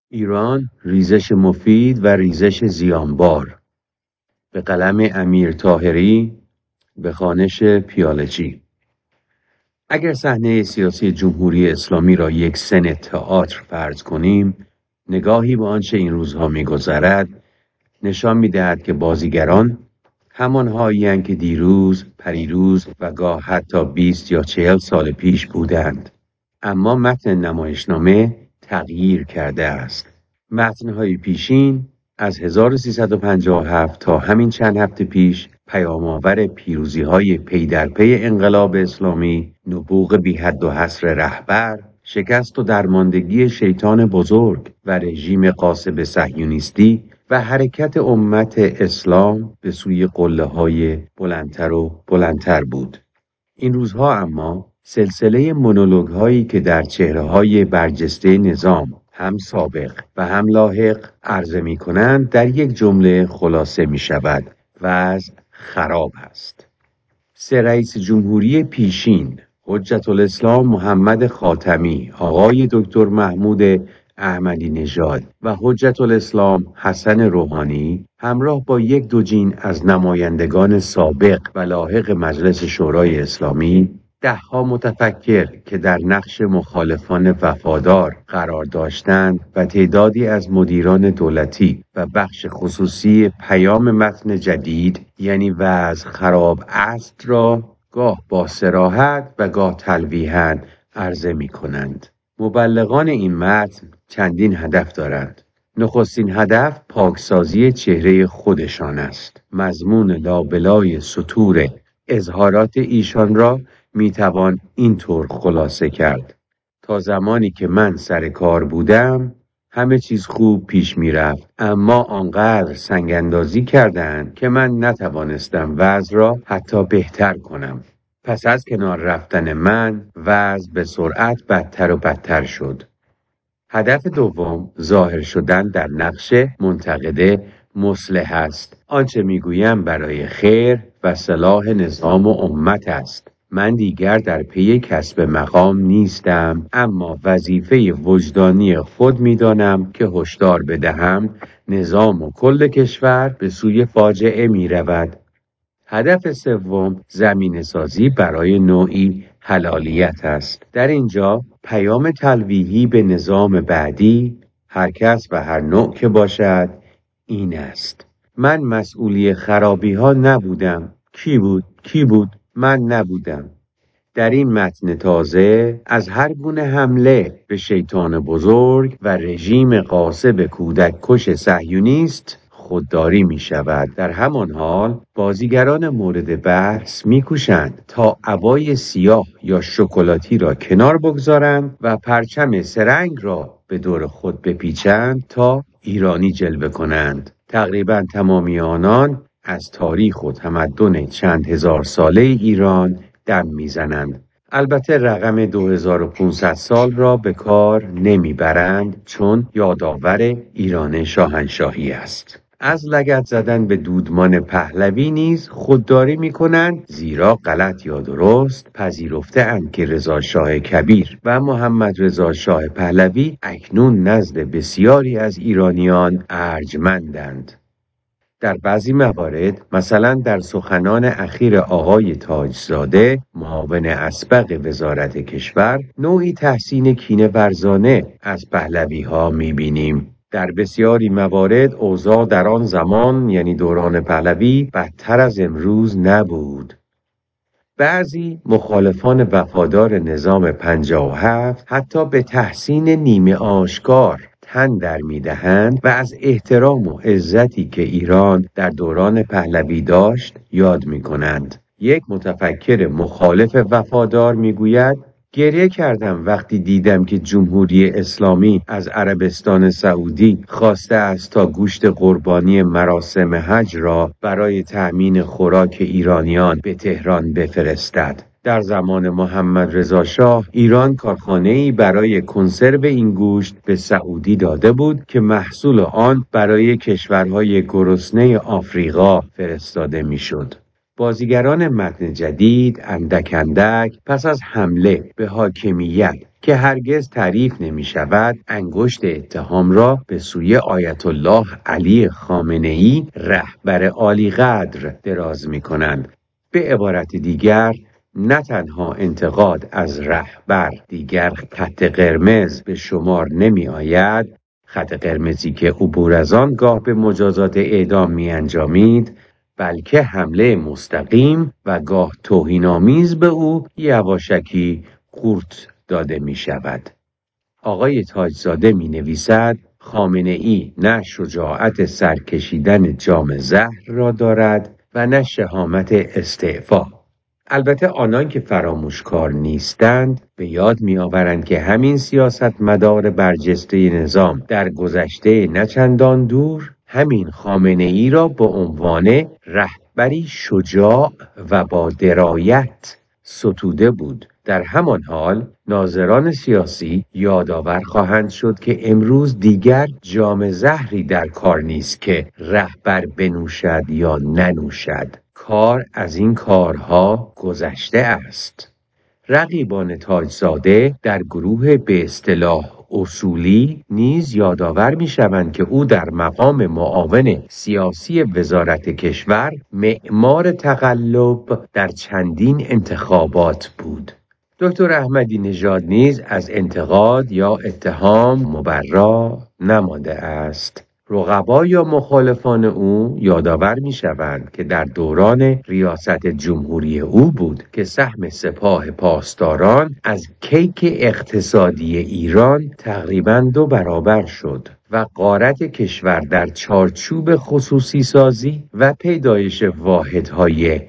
ایران ریزش مفید و ریزش زیانبار. به قلم امیر طاهری، به خوانش پیالچی. اگر صحنه سیاسی جمهوری اسلامی را یک سن تئاتر فرض کنیم، نگاهی به آنچه این روزها می‌گذرد نشان می‌دهد که بازیگران همان‌هایی‌اند که دیروز، پریروز و گاه حتی 20 یا 40 سال پیش بودند. اما متن نمایشنامه تغییر کرده است. متن‌های پیشین از 1357 تا همین چند هفته پیش پیام‌آور پیروزی‌های پی در پی انقلاب اسلامی، نبوغ بی حد و حصر رهبر، شکست و درماندگی شیطان بزرگ و رژیم غاصب صهیونیستی و حرکت امت اسلام به سوی قله‌های بلندتر و بلندتر بود. این روزها اما سلسله مونولوگ‌هایی که در چهره‌های برجسته نظام هم سابق و هم لاحق عرضه می‌کنند در یک جمله خلاصه می‌شود: وضع خراب است. سه رئیس جمهوری پیشین، حجت الاسلام محمد خاتمی، آقای دکتر محمود احمدی نژاد و حجت الاسلام حسن روحانی، همراه با یک دوجین از نمایندگان سابق و لاحق مجلس شورای اسلامی، دهها متفکر که در نقش مخالفان وفادار قرار داشتند و تعدادی از مدیران دولتی و بخش خصوصی پیام متن جدید یعنی وضع خراب است را گاه با صراحت و گاه تلویحاً عرضه می کنند. مبلغان این متن چندین هدف دارند. نخستین هدف پاکسازی چهره خودشان است. مضمون لابلای سطور اظهارات ایشان را میتوان اینطور خلاصه کرد: تا زمانی که من سر کار بودم همه چیز خوب پیش میرفت، اما آنقدر سنگ اندازی کردند که من نتوانستم وضع را حتی بهتر کنم. پس از کنار رفتن من وضع به سرعت بدتر و بدتر شد. هدف دوم ظاهر شدن در نقش منتقد مصلح است. آنچه میگویم برای خیر و صلاح نظام و امت است. من دیگر در پی کسب مقام نیستم، اما وظیفه وجدانی خود میدانم که هشدار بدهم نظام و کل کشور به سوی فاجعه می رود. هدف سوم زمینه‌سازی برای نوعی حلالیت است. در اینجا پیام تلویحی به نظام بعدی، هر کس و هر نوع که باشد، این است: من مسئولی خرابی ها نبودم. کی بود؟ من نبودم. در این متن تازه از هر گونه حمله به شیطان بزرگ و رژیم غاصب کودک کش صهیونیست خودداری می شود. در همان حال بازیگران مورد بحث می کوشند تا عبای سیاه یا شکلاتی را کنار بگذارند و پرچم سرنگ را به دور خود بپیچند تا ایرانی جلوه کنند. تقریبا تمامی آنان از تاریخ و تمدن چند هزار ساله ایران دم میزنند. البته رقم 2500 سال را به کار نمیبرند، چون یادآور ایران شاهنشاهی است. از لگد زدن به دودمان پهلوی نیز خودداری میکنند، زیرا غلط یا درست پذیرفته اند که رضا شاه کبیر و محمد رضا شاه پهلوی اکنون نزد بسیاری از ایرانیان ارجمندند. در بعضی موارد، مثلا در سخنان اخیر آقای تاجزاده، معاون اسبق وزارت کشور، نوعی تحسین کینه‌ورزانه از پهلوی ها می‌بینیم. در بسیاری موارد اوضاع در آن زمان یعنی دوران پهلوی بدتر از امروز نبود. بعضی مخالفان وفادار نظام 57 حتی به تحسین نیمه آشکار تن در می‌دهند و از احترام و عزتی که ایران در دوران پهلوی داشت یاد می‌کنند. یک متفکر مخالف وفادار می‌گوید: گریه کردم وقتی دیدم که جمهوری اسلامی از عربستان سعودی خواسته است تا گوشت قربانی مراسم حج را برای تأمین خوراک ایرانیان به تهران بفرستد. در زمان محمد رضا شاه ایران کارخانه‌ای برای کنسرو این گوشت به سعودی داده بود که محصول آن برای کشورهای گرسنه آفریقا فرستاده میشد. بازیگران متن جدید اندک اندک پس از حمله به حاکمیت که هرگز تعریف نمی شود انگشت اتهام را به سوی آیت الله علی خامنه‌ای رهبر عالی قدر دراز می کنند. به عبارت دیگر نه تنها انتقاد از رهبر دیگر خط قرمز به شمار نمی آید، خط قرمزی که عبور از آن گاه به مجازات اعدام می انجامید، بلکه حمله مستقیم و گاه توهین‌آمیز به او یواشکی قورت داده می شود. آقای تاجزاده می نویسد خامنه‌ای نه شجاعت سرکشیدن جام زهر را دارد و نه شهامت استعفا. البته آنان که فراموشکار نیستند به یاد می‌آورند که همین سیاستمدار برجسته نظام در گذشته نه چندان دور همین خامنه‌ای را به عنوان رهبری شجاع و با درایت ستوده بود. در همان حال ناظران سیاسی یادآور خواهند شد که امروز دیگر جام زهری در کار نیست که رهبر بنوشد یا ننوشد. کار از این کارها گذشته است. رقیبان تاجزاده در گروه به اصطلاح اصولی نیز یادآور می‌شوند که او در مقام معاون سیاسی وزارت کشور معمار تقلب در چندین انتخابات بود. دکتر احمدی نژاد نیز از انتقاد یا اتهام مبرا نمانده است. رقبا یا مخالفان او یادآور می‌شوند که در دوران ریاست جمهوری او بود که سهم سپاه پاسداران از کیک اقتصادی ایران تقریباً 2 برابر شد و غارت کشور در چارچوب خصوصی سازی و پیدایش واحدهای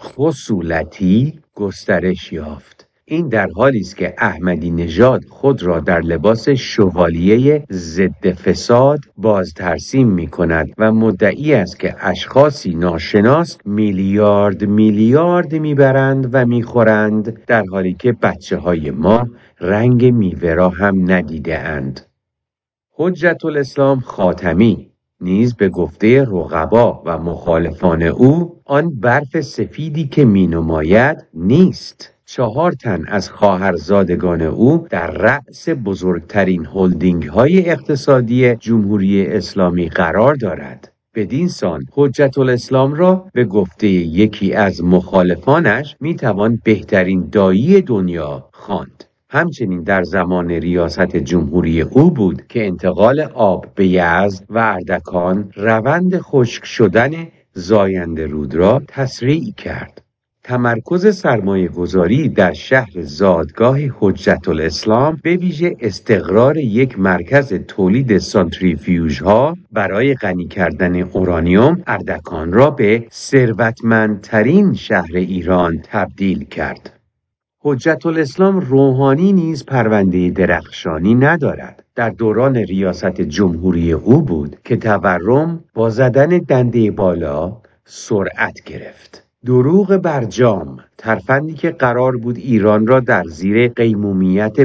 خصولتی گسترش یافت. این در حالی است که احمدی نژاد خود را در لباس شوالیه ضد فساد باز ترسیم می کند و مدعی است که اشخاصی ناشناس میلیارد میبرند و میخورند، در حالی که بچه‌های ما رنگ میوه را هم ندیده اند. حجت الاسلام خاتمی نیز به گفته رقبا و مخالفان او آن برف سفیدی که مینماید نیست. 4 تن از خواهرزادگان او در رأس بزرگترین هلدینگ‌های اقتصادی جمهوری اسلامی قرار دارد. بدین سان حجت الاسلام را به گفته یکی از مخالفانش میتوان بهترین دایی دنیا خواند. همچنین در زمان ریاست جمهوری او بود که انتقال آب به یزد و اردکان روند خشک شدن زاینده رود را تسریع کرد. تمرکز سرمایه‌گذاری در شهر زادگاه حجت الاسلام به ویژه استقرار یک مرکز تولید سانتریفیوژها برای غنی کردن اورانیوم اردکان را به ثروتمندترین شهر ایران تبدیل کرد. حجت الاسلام روحانی نیز پرونده درخشانی ندارد. در دوران ریاست جمهوری او بود که تورم با زدن دنده بالا سرعت گرفت. دروغ برجام، ترفندی که قرار بود ایران را در زیر قیمومیت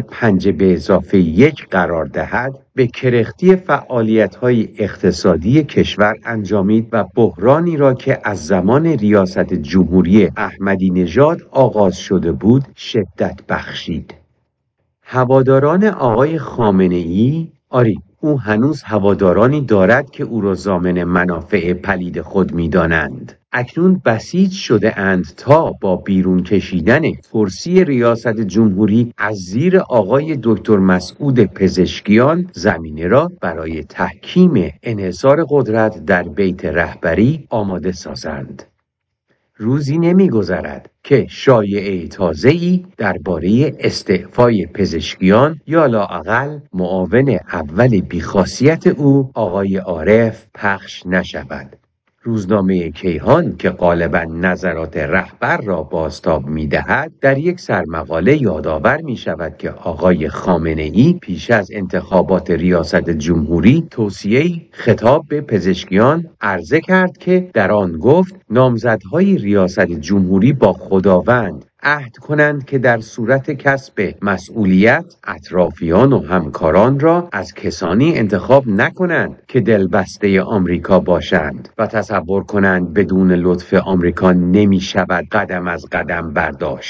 5+1 قرار دهد، به کرختی فعالیت‌های اقتصادی کشور انجامید و بحرانی را که از زمان ریاست جمهوری احمدی نژاد آغاز شده بود شدت بخشید. هواداران آقای خامنه‌ای، آری او هنوز هوادارانی دارد که او را ضامن منافع پلید خود می‌دانند. اکنون بسیج شده اند تا با بیرون کشیدن کرسی ریاست جمهوری از زیر آقای دکتر مسعود پزشکیان زمینه را برای تحکیم انحصار قدرت در بیت رهبری آماده سازند. روزی نمی‌گذرد که شایعه تازه‌ای درباره استعفای پزشکیان یا لااقل معاون اول بیخاصیت او آقای عارف پخش نشود. روزنامه کیهان که غالباً نظرات رهبر را بازتاب می‌دهد در یک سرمقاله یادآور می‌شود که آقای خامنه‌ای پیش از انتخابات ریاست جمهوری توصیه‌ای خطاب به پزشکیان عرضه کرد که در آن گفت نامزدهای ریاست جمهوری با خداوند عهد کنند که در صورت کسب مسئولیت اطرافیان و همکاران را از کسانی انتخاب نکنند که دلبسته آمریکا باشند و تصور کنند بدون لطف آمریکا نمی شود قدم از قدم برداشت.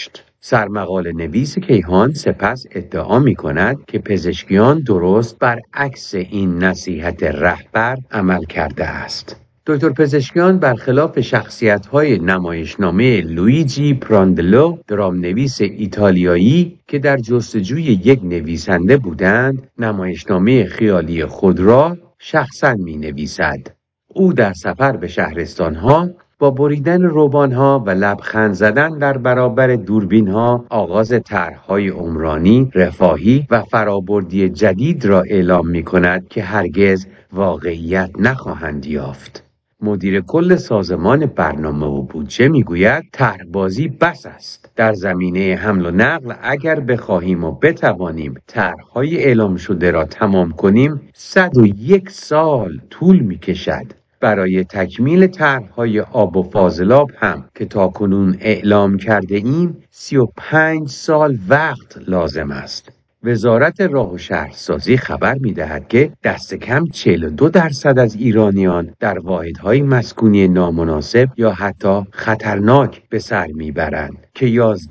سرمقاله نویس کیهان سپس ادعا می کند که پزشکیان درست برعکس این نصیحت رهبر عمل کرده است. دکتر پزشکیان برخلاف شخصیت‌های نمایشنامه لویجی پراندلو، درامنویس ایتالیایی که در جستجوی یک نویسنده بودند، نمایشنامه خیالی خود را شخصاً می‌نویسد. او در سفر به شهرستان‌ها با بریدن روبان‌ها و لبخند زدن در برابر دوربین‌ها آغاز طرح‌های عمرانی، رفاهی و فرابردی جدید را اعلام می‌کند که هرگز واقعیت نخواهند یافت. مدیر کل سازمان برنامه و بودجه میگوید طرحبازی بس است. در زمینه حمل و نقل اگر بخواهیم و بتوانیم طرح‌های اعلام شده را تمام کنیم 101 سال طول می‌کشد. برای تکمیل طرح‌های آب و فاضلاب هم که تاکنون اعلام کرده ایم 35 سال وقت لازم است. وزارت راه و شهرسازی خبر می‌دهد که دست کم 42% از ایرانیان در واحدهای مسکونی نامناسب یا حتی خطرناک به سر میبرند که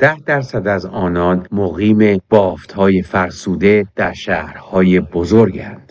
11% از آنان مقیم بافت‌های فرسوده در شهرهای بزرگند.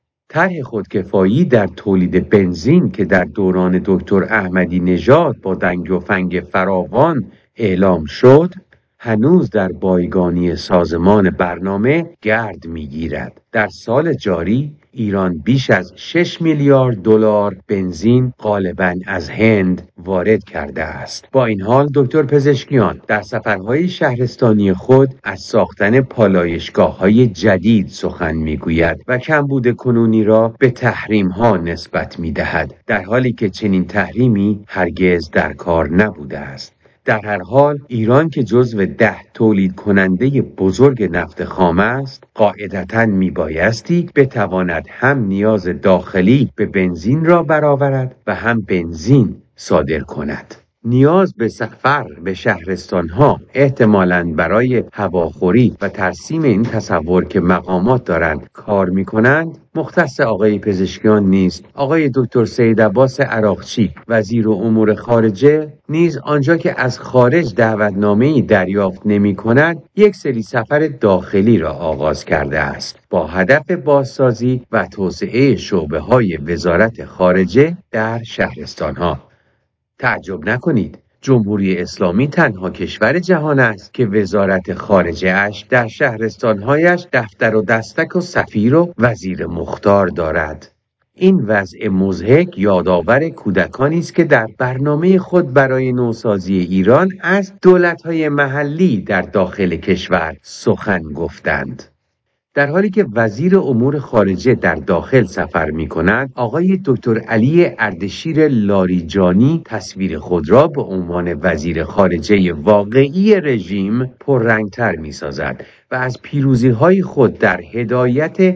طرح خودکفایی در تولید بنزین که در دوران دکتر احمدی نژاد با دنگ و فنگ فراوان اعلام شد، هنوز در بایگانی سازمان برنامه گرد می‌گیرد. در سال جاری ایران بیش از 6 میلیارد دلار بنزین غالباً از هند وارد کرده است. با این حال دکتر پزشکیان در سفرهای شهرستانی خود از ساختن پالایشگاه‌های جدید سخن می‌گوید و کمبود کنونی را به تحریم‌ها نسبت می‌دهد، در حالی که چنین تحریمی هرگز در کار نبوده است. در هر حال ایران که جزو 10 تولید کننده بزرگ نفت خام است، قاعدتاً میبایستی بتواند هم نیاز داخلی به بنزین را برآورد و هم بنزین صادر کند. نیاز به سفر به شهرستانها احتمالاً برای هواخوری و ترسیم این تصور که مقامات دارند کار میکنند مختص آقای پزشکیان نیست. آقای دکتر سید عباس عراقچی وزیر امور خارجه نیز آنجا که از خارج دعوتنامه‌ای دریافت نمی‌کند یک سری سفر داخلی را آغاز کرده است با هدف بازسازی و توسعه شعبه‌های وزارت خارجه در شهرستانها. تعجب نکنید، جمهوری اسلامی تنها کشور جهان است که وزارت خارجه اش در شهرستانهایش دفتر و دستک و سفیر و وزیر مختار دارد. این وضع مضحک یادآور کودکانی است که در برنامه خود برای نوسازی ایران از دولت‌های محلی در داخل کشور سخن گفتند. در حالی که وزیر امور خارجه در داخل سفر می‌کند، آقای دکتر علی اردشیر لاریجانی تصویر خود را به عنوان وزیر خارجه واقعی رژیم پررنگ‌تر می‌سازد و از پیروزی‌های خود در هدایت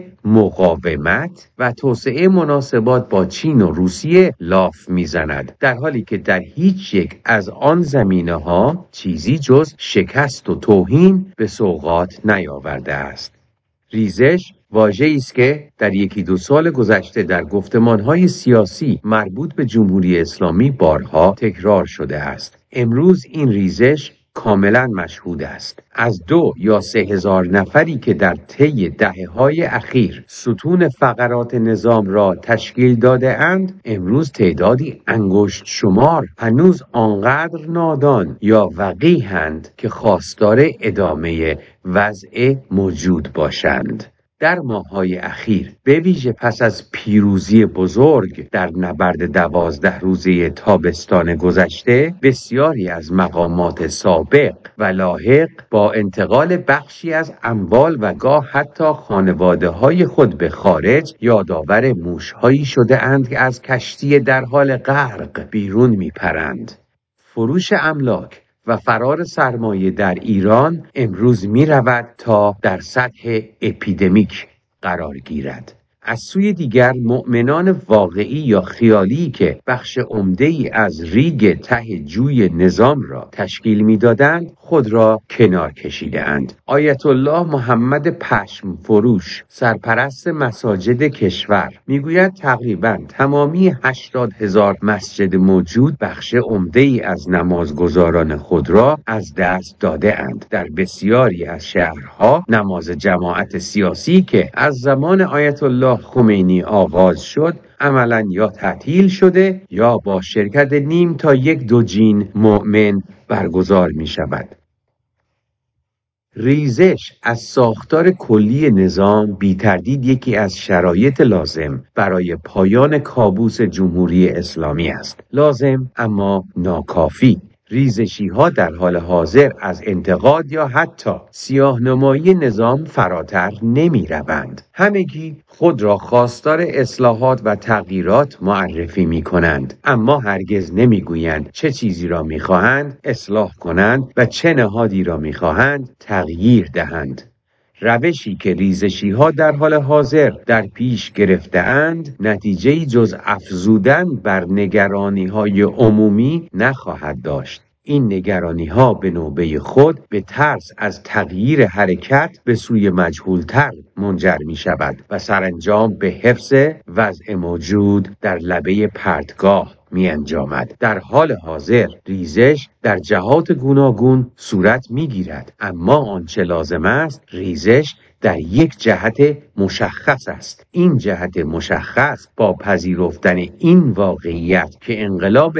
مقاومت و توسعه مناسبات با چین و روسیه لاف می‌زند، در حالی که در هیچ یک از آن زمینه‌ها چیزی جز شکست و توهین به سوغات نیاورده است. ریزش واژه‌ای است که در 1-2 سال گذشته در گفتمان‌های سیاسی مربوط به جمهوری اسلامی بارها تکرار شده است. امروز این ریزش کاملا مشهود است. از 2 یا 3 هزار نفری که در طی دهه‌های اخیر ستون فقرات نظام را تشکیل داده اند، امروز تعدادی انگشت شمار هنوز آنقدر نادان یا وقیحند که خواستار ادامه وضع موجود باشند. در ماه‌های اخیر به ویژه پس از پیروزی بزرگ در نبرد 12 روزه تابستان گذشته، بسیاری از مقامات سابق و لاحق با انتقال بخشی از اموال و گاه حتی خانواده‌های خود به خارج یادآور موش‌هایی شده اند که از کشتی در حال غرق بیرون می‌پرند. فروش املاک و فرار سرمایه در ایران امروز می رود تا در سطح اپیدمیک قرار گیرد. از سوی دیگر مؤمنان واقعی یا خیالی که بخش عمده‌ای از ریگ ته جوی نظام را تشکیل می‌دادند خود را کنار کشیده‌اند. آیت الله محمد پشم فروش سرپرست مساجد کشور میگوید تقریباً تمامی 80,000 مسجد موجود بخش عمده‌ای از نمازگزاران خود را از دست داده اند. در بسیاری از شهرها نماز جماعت سیاسی که از زمان آیت الله خمینی آغاز شد عملاً یا تعطیل شده یا با شرکت نیم تا یک دوجین مؤمن برگزار می شود. ریزش از ساختار کلی نظام بی تردید یکی از شرایط لازم برای پایان کابوس جمهوری اسلامی است. لازم اما ناکافی. ریزشی‌ها در حال حاضر از انتقاد یا حتی سیاه‌نمایی نظام فراتر نمی‌روند. همگی خود را خواستار اصلاحات و تغییرات معرفی می‌کنند، اما هرگز نمی‌گویند چه چیزی را می‌خواهند اصلاح کنند و چه نهادی را می‌خواهند تغییر دهند. روشی که ریزشی‌ها در حال حاضر در پیش گرفته‌اند نتیجه‌ای جز افزودن بر نگرانی‌های عمومی نخواهد داشت. این نگرانی‌ها به نوبه خود به ترس از تغییر حرکت به سوی مجهول‌تر منجر می‌شود و سرانجام به حفظ وضع موجود در لبه پرتگاه می انجامد. در حال حاضر ریزش در جهات گوناگون صورت می گیرد، اما آنچه لازم است ریزش در یک جهت مشخص است. این جهت مشخص با پذیرفتن این واقعیت که انقلاب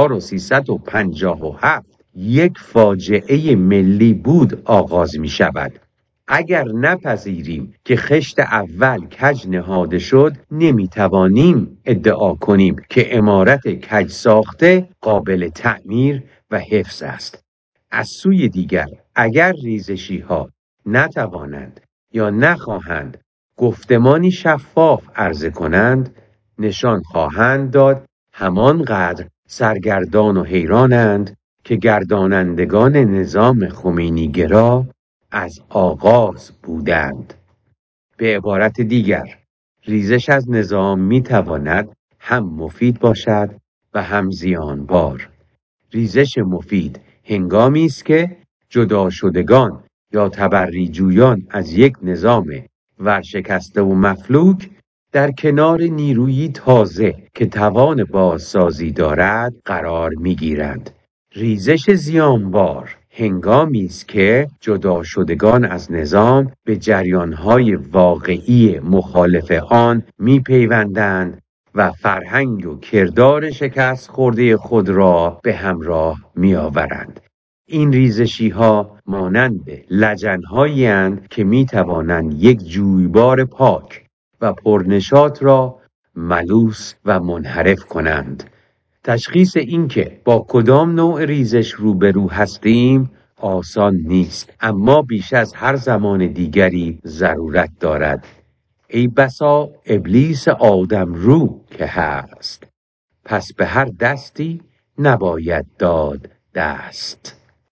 1357 یک فاجعه ملی بود آغاز می شود. اگر نپذیریم که خشت اول کج نهاده شد نمیتوانیم ادعا کنیم که عمارت کج ساخته قابل تعمیر و حفظ است. از سوی دیگر اگر ریزشی‌ها نتوانند یا نخواهند گفتمانی شفاف عرضه کنند نشان خواهند داد همانقدر سرگردان و حیرانند که گردانندگان نظام خمینی گرا از آغاز بودند. به عبارت دیگر ریزش از نظام میتواند هم مفید باشد و هم زیانبار. ریزش مفید هنگامی است که جدا شدگان یا تبری جویان از یک نظام ورشکسته و مفلوک در کنار نیرویی تازه که توان بازسازی دارد قرار میگیرند. ریزش زیانبار هنگامی است که جدا شدگان از نظام به جریانهای واقعی مخالف آن میپیوندند و فرهنگ و کردار شکست خورده خود را به همراه میآورند. این ریزشی‌ها مانند لجن‌هایی اند که می‌توانند یک جویبار پاک و پرنشاط را ملوث و منحرف کنند. تشخیص اینکه با کدام نوع ریزش روبرو هستیم آسان نیست، اما بیش از هر زمان دیگری ضرورت دارد. ای بسا ابلیس آدم رو که هست، پس به هر دستی نباید داد دست.